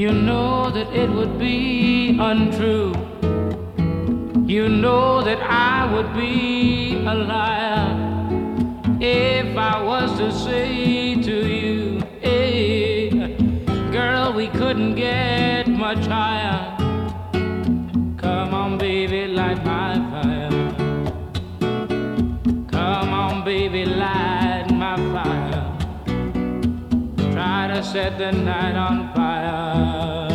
You know that it would be untrue. You know that I would be a liar if I was to say to you, hey, girl, we couldn't get much higher. Come on, baby, light my fire. Come on, baby, light my fire. Try to set the night on fire.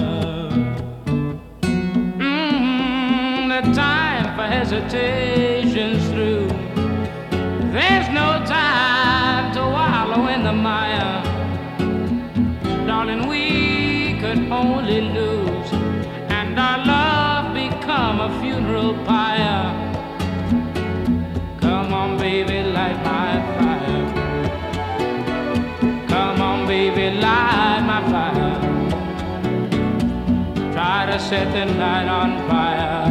The time for hesitation's through. There's no time to wallow in the mire. Darling, we could only lose, and our love become a funeral pyre. Come on, baby, light my fire. Come on, baby, light my fire. Try to set the night on fire.